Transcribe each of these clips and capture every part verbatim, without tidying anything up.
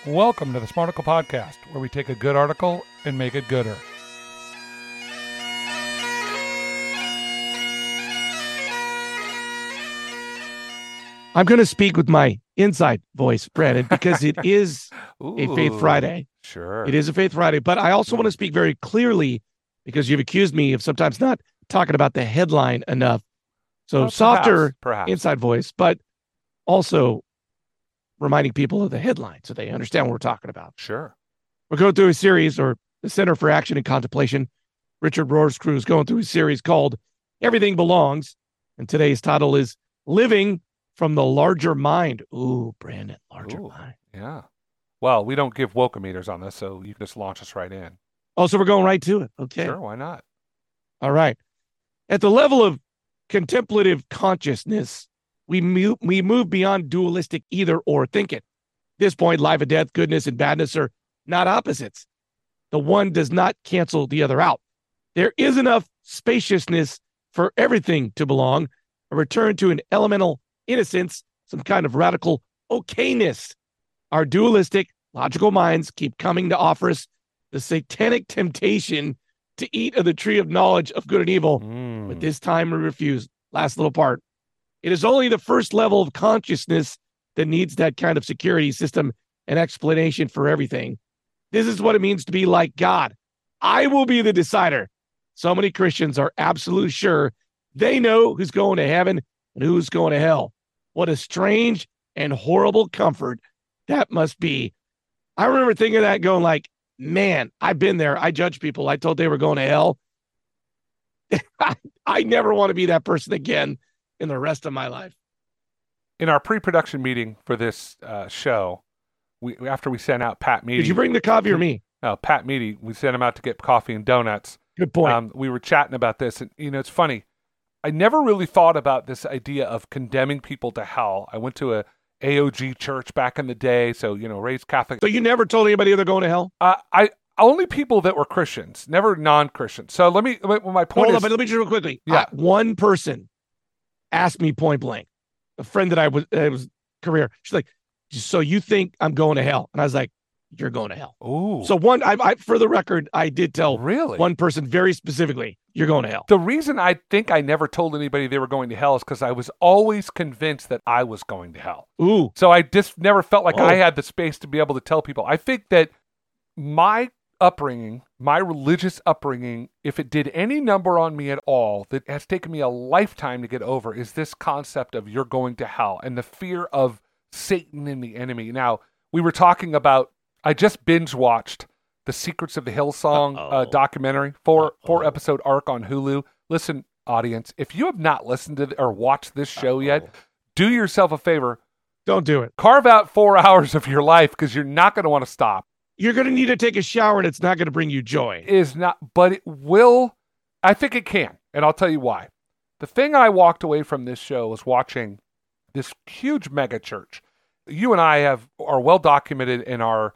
Welcome to the Smarticle Podcast, where we take a good article and make it gooder. I'm going to speak with my inside voice, Brandon, because it is Ooh, a Faith Friday. Sure. It is a Faith Friday, but I also want to speak very clearly because you've accused me of sometimes not talking about the headline enough. So Well, softer perhaps, perhaps. inside voice, but also reminding people of the headline so they understand what we're talking about. Sure. We're going through a series, or the Center for Action and Contemplation, Richard Rohr's crew is going through a series called Everything Belongs. And today's title is Living from the Larger Mind. Ooh, Brandon, larger Ooh, mind. Yeah. Well, we don't give woke-o-meters on this, so you can just launch us right in. Oh, so we're going right to it. Okay. Sure, why not? All right. At the level of contemplative consciousness, we move, we move beyond dualistic either or thinking. At this point, life and death, goodness and badness are not opposites. The one does not cancel the other out. There is enough spaciousness for everything to belong, a return to an elemental innocence, some kind of radical okayness. Our dualistic, logical minds keep coming to offer us the satanic temptation to eat of the tree of knowledge of good and evil, Mm. but this time we refuse. Last little part. It is only the first level of consciousness that needs that kind of security system and explanation for everything. This is what it means to be like God. I will be the decider. So many Christians are absolutely sure they know who's going to heaven and who's going to hell. What a strange and horrible comfort that must be. I remember thinking that going like, man, I've been there. I judge people. I told they were going to hell. I, I never want to be that person again in the rest of my life. In our pre-production meeting for this uh, show, we after we sent out Pat Meady. Did you bring the coffee or me? Oh, Pat Meady. We sent him out to get coffee and donuts. Good point. Um, we were chatting about this, and you know, it's funny. I never really thought about this idea of condemning people to hell. I went to a A O G church back in the day, so you know, raised Catholic. So you never told anybody they're going to hell? Uh, I only people that were Christians, never non-Christians. So let me. Well, my point Hold is, on, but let me just real quickly. Yeah. Uh, one person asked me point blank, a friend that I was, it was career. She's like, so you think I'm going to hell? And I was like, you're going to hell. ooh, So one, I, I for the record, I did tell really one person very specifically, you're going to hell. The reason I think I never told anybody they were going to hell is because I was always convinced that I was going to hell. Ooh, So I just never felt like Oh. I had the space to be able to tell people. I think that my upbringing, my religious upbringing, if it did any number on me at all, that has taken me a lifetime to get over, is this concept of you're going to hell and the fear of Satan and the enemy. Now, we were talking about, I just binge watched the Secrets of the Hillsong uh, Uh-oh. documentary, four four Uh-oh. episode arc on Hulu. Listen, audience, if you have not listened to th- or watched this show yet, do yourself a favor. don't do it. Carve out four hours of your life because you're not going to want to stop. You're going to need to take a shower and it's not going to bring you joy. Is not, but it will. I think it can, and I'll tell you why. The thing I walked away from this show was watching this huge mega church. You and I have are well documented in our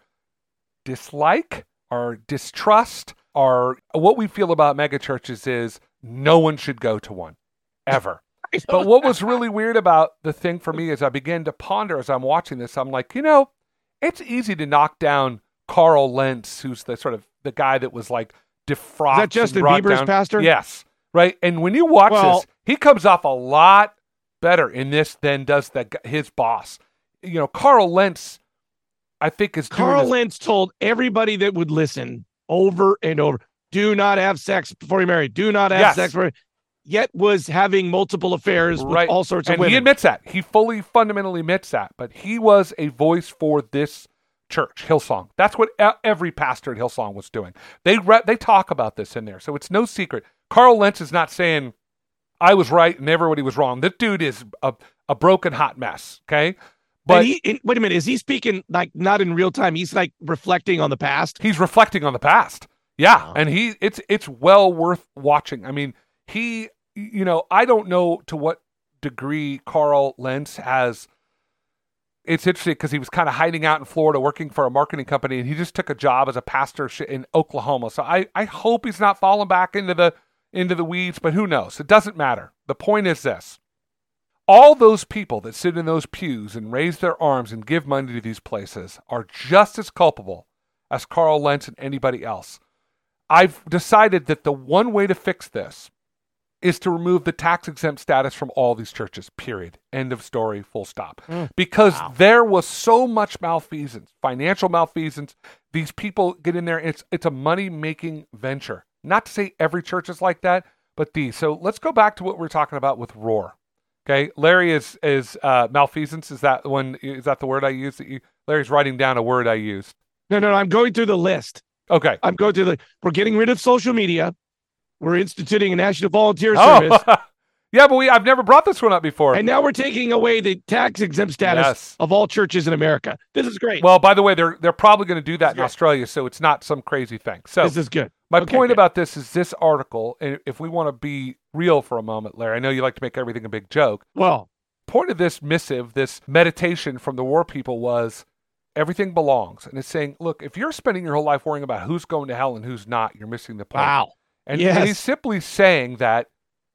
dislike, our distrust, our what we feel about mega churches is no one should go to one ever. But what was really weird about the thing for me is I began to ponder as I'm watching this. I'm like, you know, it's easy to knock down Carl Lentz, who's the sort of the guy that was like defrocked. Is that Justin and brought Bieber's down. pastor? Yes, right. And when you watch Well- this, he comes off a lot better in this than does the g- his boss. You know, Carl Lentz, I think is doing Carl this- Lentz told everybody that would listen over and over, do not have sex before you marry. Do not have Yes. sex before, yet was having multiple affairs Right. with all sorts of and women. he admits that. He fully, fundamentally admits that. But he was a voice for this church, Hillsong. That's what e- every pastor at Hillsong was doing. They re- they talk about this in there, so it's no secret. Carl Lentz is not saying I was right and everybody was wrong. This dude is a, a broken hot mess. Okay, but and he, and- wait a minute, is he speaking like not in real time? He's like reflecting on the past. he's reflecting on the past. Yeah, Wow. and he it's it's well worth watching. I mean, he you know I don't know to what degree Carl Lentz has. It's interesting because he was kind of hiding out in Florida working for a marketing company, and he just took a job as a pastor sh- in Oklahoma. So I, I hope he's not falling back into the into the weeds, but who knows? It doesn't matter. The point is this. All those people that sit in those pews and raise their arms and give money to these places are just as culpable as Carl Lentz and anybody else. I've decided that the one way to fix this is to remove the tax-exempt status from all these churches, period. End of story, full stop. Mm, because wow. there was so much malfeasance, financial malfeasance. These people get in there, and it's, it's a money-making venture. Not to say every church is like that, but these. So let's go back to what we were talking about with Roar. Okay, Larry is is uh, malfeasance. Is that one? Is that the word I used? That you, Larry's writing down a word I used. No, no, no. I'm going through the list. Okay, I'm going through the. We're getting rid of social media. We're instituting a national volunteer service. Oh. Yeah, but we I've never brought this one up before. And now we're taking away the tax exempt status yes. of all churches in America. This is great. Well, by the way, they're they're probably going to do that in great. Australia, so it's not some crazy thing. So this is good. My okay, point good. about this is this article, and if we want to be real for a moment, Larry, I know you like to make everything a big joke. Well, point of this missive, this meditation from the war people was everything belongs. And it's saying, look, if you're spending your whole life worrying about who's going to hell and who's not, you're missing the point. Wow. And, yes. and he's simply saying that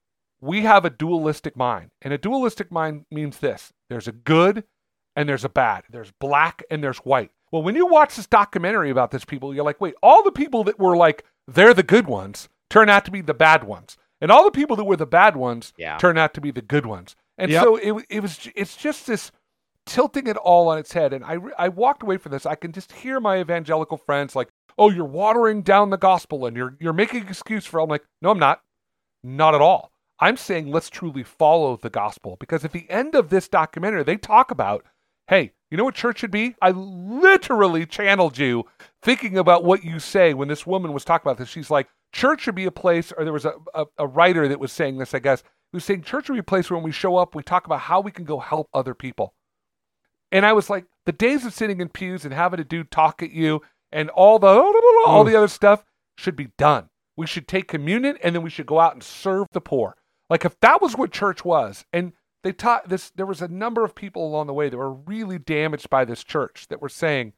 we have a dualistic mind. And a dualistic mind means this. There's a good and there's a bad. There's black and there's white. Well, when you watch this documentary about this people, you're like, wait, all the people that were like, they're the good ones, turn out to be the bad ones. And all the people that were the bad ones yeah. turn out to be the good ones. And yep. so it, it was, it's just this tilting it all on its head. And I, I walked away from this. I can just hear my evangelical friends like, oh, you're watering down the gospel and you're, you're making an excuse for it. I'm like, no, I'm not. Not at all. I'm saying let's truly follow the gospel, because at the end of this documentary, they talk about, hey, you know what church should be? I literally channeled you thinking about what you say when this woman was talking about this. She's like, church should be a place, or there was a, a, a writer that was saying this, I guess, who was saying church should be a place where when we show up, we talk about how we can go help other people. And I was like, the days of sitting in pews and having a dude talk at you and all the all the other stuff should be done. We should take communion and then we should go out and serve the poor. Like if that was what church was, and they taught this, there was a number of people along the way that were really damaged by this church that were saying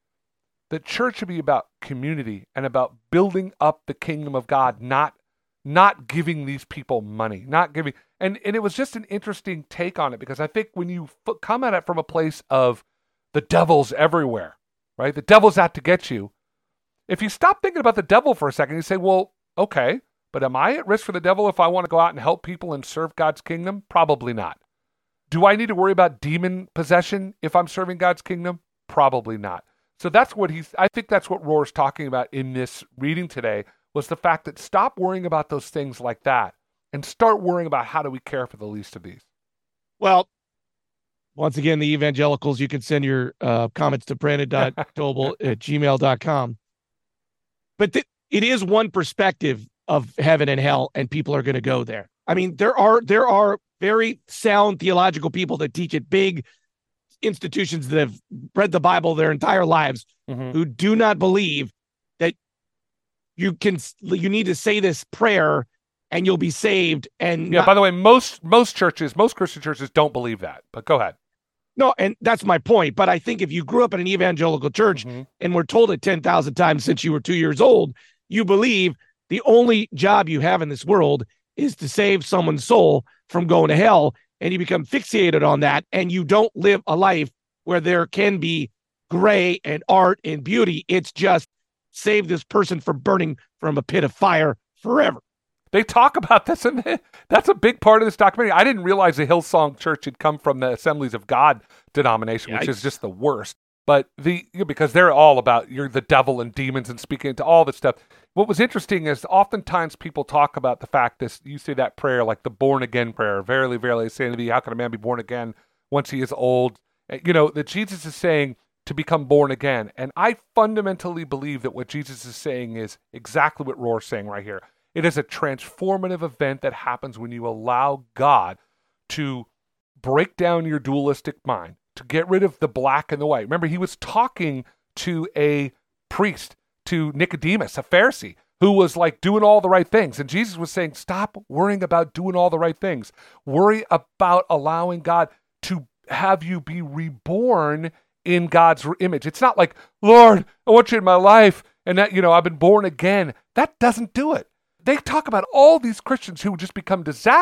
that church should be about community and about building up the kingdom of God, not not giving these people money, not giving. And, and it was just an interesting take on it, because I think when you f- come at it from a place of the devil's everywhere, right? The devil's out to get you. If you stop thinking about the devil for a second, you say, well, okay, but am I at risk for the devil if I want to go out and help people and serve God's kingdom? Probably not. Do I need to worry about demon possession if I'm serving God's kingdom? Probably not. So that's what he's, I think that's what Roar's talking about in this reading today, was the fact that stop worrying about those things like that and start worrying about how do we care for the least of these. Well, once again, the evangelicals, you can send your uh, comments to brandon dot doble at gmail dot com. But th- it is one perspective of heaven and hell, and people are going to go there. I mean, there are there are very sound theological people that teach at big institutions that have read the Bible their entire lives, mm-hmm. who do not believe that you can you need to say this prayer and you'll be saved. And yeah, not, by the way, most most churches, most Christian churches don't believe that. But go ahead. No, and that's my point. But I think if you grew up in an evangelical church mm-hmm. and were told it ten thousand times since you were two years old, you believe the only job you have in this world is to save someone's soul from going to hell, and you become fixated on that, and you don't live a life where there can be gray and art and beauty. It's just save this person from burning from a pit of fire forever. They talk about this, and that's a big part of this documentary. I didn't realize the Hillsong Church had come from the Assemblies of God denomination, Yikes. which is just the worst. But the because they're all about you're the devil and demons and speaking into all this stuff. What was interesting is oftentimes people talk about the fact that you say that prayer, like the born again prayer, verily, verily, I say unto thee, how can a man be born again once he is old? You know, that Jesus is saying to become born again. And I fundamentally believe that what Jesus is saying is exactly what Roar's saying right here. It is a transformative event that happens when you allow God to break down your dualistic mind, to get rid of the black and the white. Remember, he was talking to a priest, to Nicodemus, a Pharisee, who was like doing all the right things. And Jesus was saying, stop worrying about doing all the right things. Worry about allowing God to have you be reborn in God's image. It's not like, Lord, I want you in my life, and that, you know, I've been born again. That doesn't do it. They talk about all these Christians who just become disasters.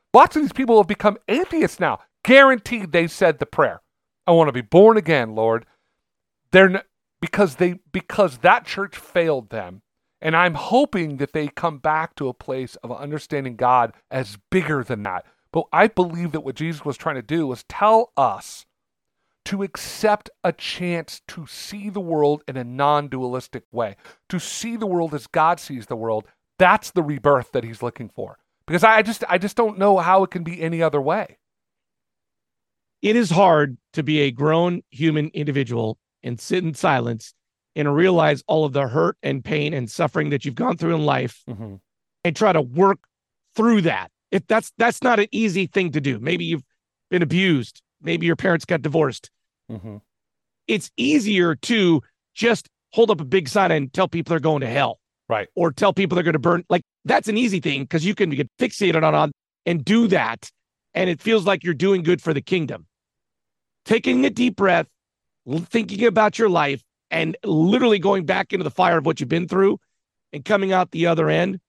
Lots of these people have become atheists now. Guaranteed they said the prayer. I want to be born again, Lord. They're n- because they because that church failed them. And I'm hoping that they come back to a place of understanding God as bigger than that. But I believe that what Jesus was trying to do was tell us to accept a chance to see the world in a non-dualistic way, to see the world as God sees the world. That's the rebirth that he's looking for. Because I just I just don't know how it can be any other way. It is hard to be a grown human individual and sit in silence and realize all of the hurt and pain and suffering that you've gone through in life Mm-hmm. and try to work through that. If that's that's not an easy thing to do. Maybe you've been abused. Maybe your parents got divorced. Mm-hmm. It's easier to just hold up a big sign and tell people they're going to hell. Right. Or tell people they're going to burn. Like, that's an easy thing because you can get fixated on, on and do that. And it feels like you're doing good for the kingdom. Taking a deep breath, thinking about your life, and literally going back into the fire of what you've been through and coming out the other end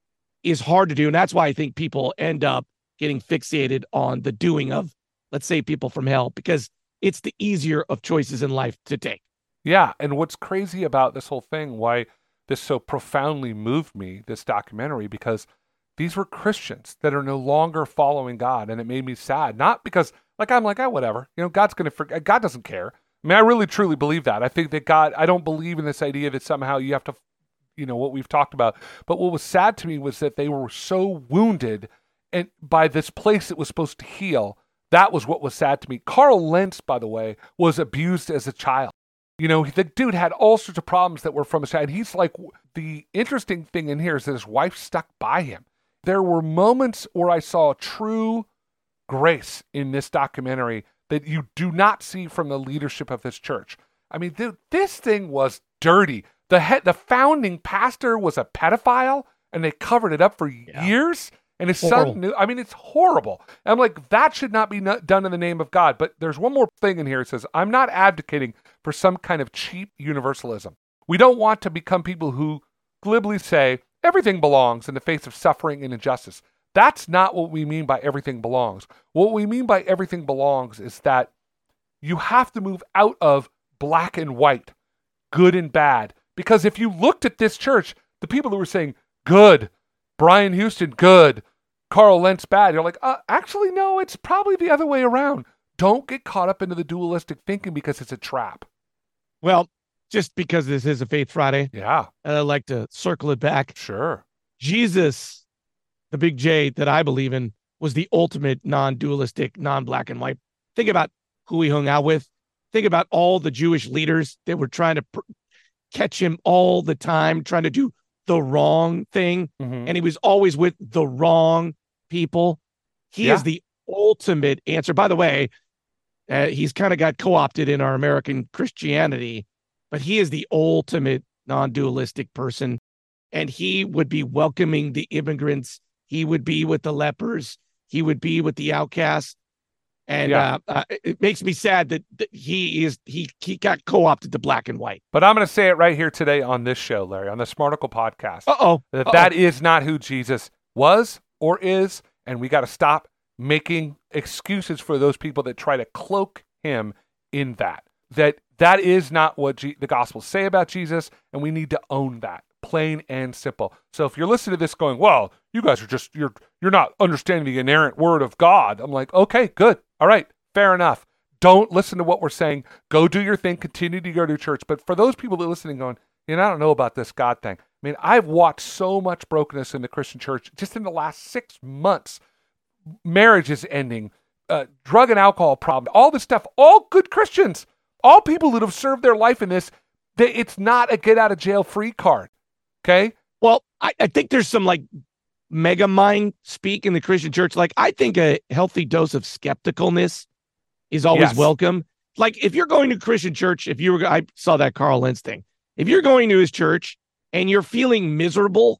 is hard to do. And that's why I think people end up getting fixated on the doing of, let's say, people from hell, because it's the easier of choices in life to take. Yeah. And what's crazy about this whole thing, why this so profoundly moved me, this documentary, because these were Christians that are no longer following God. And it made me sad. Not because, like, I'm like, oh, whatever. You know, God's going to forget. God doesn't care. I mean, I really, truly believe that. I think that God, I don't believe in this idea that somehow you have to, you know, what we've talked about. But what was sad to me was that they were so wounded and by this place that was supposed to heal. That was what was sad to me. Carl Lentz, by the way, was abused as a child. You know, the dude had all sorts of problems that were from his child. He's like, the interesting thing in here is that his wife stuck by him. There were moments where I saw true grace in this documentary that you do not see from the leadership of this church. I mean, dude, this thing was dirty. The head, the founding pastor was a pedophile, and they covered it up for Yeah. years. And his Horrible. son knew. I mean, it's horrible. I'm like, that should not be not done in the name of God. But there's one more thing in here. It says, I'm not advocating for some kind of cheap universalism. We don't want to become people who glibly say everything belongs in the face of suffering and injustice. That's not what we mean by everything belongs. What we mean by everything belongs is that you have to move out of black and white, good and bad. Because if you looked at this church, the people who were saying, good, Brian Houston, good, Carl Lentz, bad, you're like, uh, actually, no, it's probably the other way around. Don't get caught up into the dualistic thinking because it's a trap. Well, just because this is a Faith Friday, Yeah, I'd like to circle it back. sure. Jesus, the big J that I believe in, was the ultimate non-dualistic, non-black and white. Think about who he hung out with. Think about all the Jewish leaders that were trying to pr- catch him all the time, trying to do the wrong thing. Mhm. And he was always with the wrong people. He Yeah. is the ultimate answer. By the way, uh, he's kind of got co-opted in our American Christianity, but he is the ultimate non-dualistic person. And he would be welcoming the immigrants. He would be with the lepers. He would be with the outcasts. And Yeah. uh, uh, it makes me sad that, that he is he he got co-opted to black and white. But I'm going to say it right here today on this show, Larry, on the Smarticle podcast. Uh-oh. That Uh-oh. that is not who Jesus was or is, and we got to stop making excuses for those people that try to cloak him in that. That that is not what G- the Gospels say about Jesus, and we need to own that, plain and simple. So if you're listening to this going, well, you guys are just, you're you're not understanding the inerrant word of God. I'm like, okay, good. All right, fair enough. Don't listen to what we're saying. Go do your thing. Continue to go to church. But for those people that are listening going, you know, I don't know about this God thing. I mean, I've watched so much brokenness in the Christian church just in the last six months. Marriage is ending, uh, drug and alcohol problem, all this stuff, all good Christians, all people that have served their life in this, they, it's not a get out of jail free card. Okay? Well, I, I think there's some like mega mind speak in the Christian church. Like, I think a healthy dose of skepticalness is always Yes. welcome. Like, if you're going to Christian church, if you were, I saw that Carl Lentz thing. If you're going to his church and you're feeling miserable,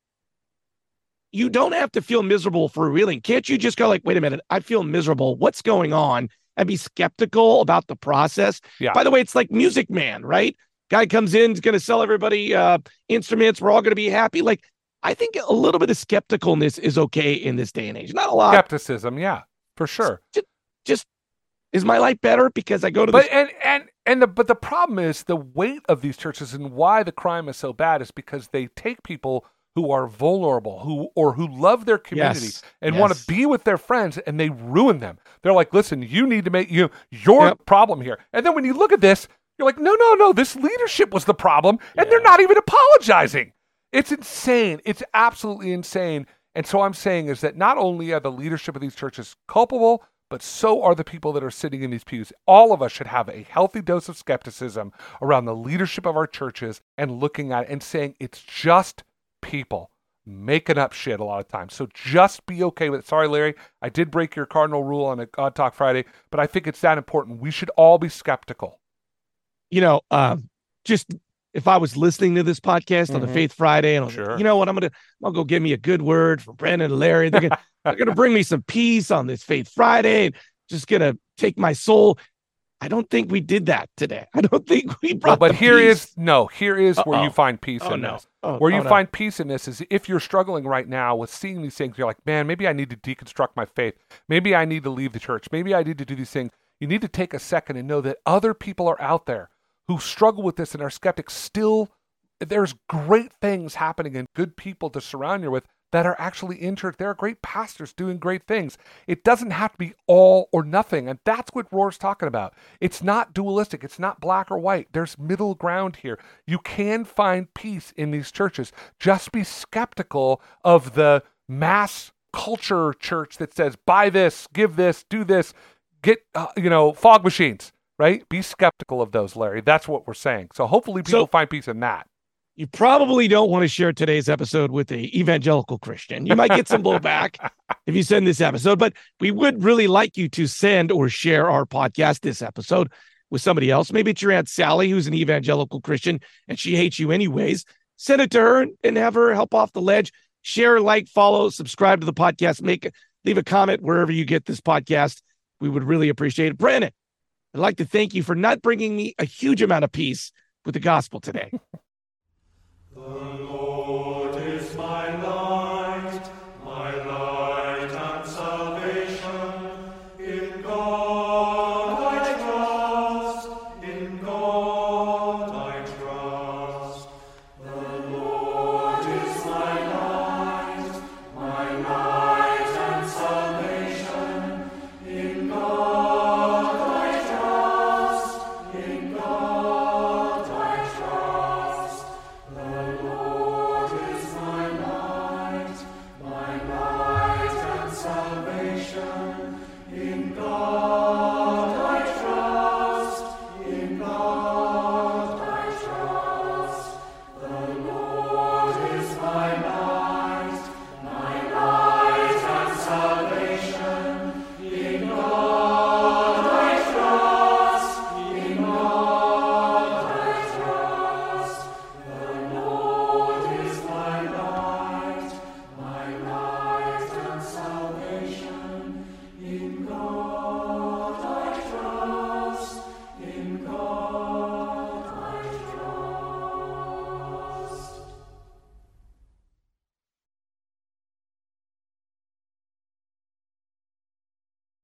you don't have to feel miserable for reeling. Can't you just go like, wait a minute, I feel miserable. What's going on? And be skeptical about the process. Yeah. By the way, it's like Music Man, right? Guy comes in, is going to sell everybody uh, instruments. We're all going to be happy. Like, I think a little bit of skepticalness is okay in this day and age. Not a lot. Skepticism, yeah, for sure. Just, just is my life better because I go to but this? and and and the but the problem is the weight of these churches and why the crime is so bad is because they take people who are vulnerable, who or who love their community Yes. and Yes. want to be with their friends, and they ruin them. They're like, listen, you need to make you your Yep. problem here. And then when you look at this, you're like, no, no, no, this leadership was the problem, and Yeah. they're not even apologizing. It's insane. It's absolutely insane. And so I'm saying is that not only are the leadership of these churches culpable, but so are the people that are sitting in these pews. All of us should have a healthy dose of skepticism around the leadership of our churches and looking at it and saying it's just people making up shit a lot of times. So just be okay with it. Sorry, Larry, I did break your cardinal rule on a God Talk Friday, but I think it's that important. We should all be skeptical. You know, um, just if I was listening to this podcast on the Mhm. Faith Friday, and I was Sure. like, you know what, I'm gonna, I'll go give me a good word from Brandon and Larry. They're gonna, they're gonna bring me some peace on this Faith Friday, and just gonna take my soul. I don't think we did that today. I don't think we Well, brought. but the here peace. is no. Here is where Uh-oh. you find peace Oh in no. this. Oh, Where you oh, no. find peace in this is if you're struggling right now with seeing these things, you're like, man, maybe I need to deconstruct my faith. Maybe I need to leave the church. Maybe I need to do these things. You need to take a second and know that other people are out there who struggle with this and are skeptics. Still, there's great things happening and good people to surround you with that are actually in church. There are great pastors doing great things. It doesn't have to be all or nothing. And that's what Roar's talking about. It's not dualistic. It's not black or white. There's middle ground here. You can find peace in these churches. Just be skeptical of the mass culture church that says, buy this, give this, do this, get, uh, you know, fog machines, right? Be skeptical of those, Larry. That's what we're saying. So hopefully people So- find peace in that. You probably don't want to share today's episode with a evangelical Christian. You might get some blowback if you send this episode, but we would really like you to send or share our podcast, this episode, with somebody else. Maybe it's your Aunt Sally, who's an evangelical Christian, and she hates you anyways. Send it to her and have her help off the ledge. Share, like, follow, subscribe to the podcast, make leave a comment wherever you get this podcast. We would really appreciate it. Brandon, I'd like to thank you for not bringing me a huge amount of peace with the gospel today. The Lord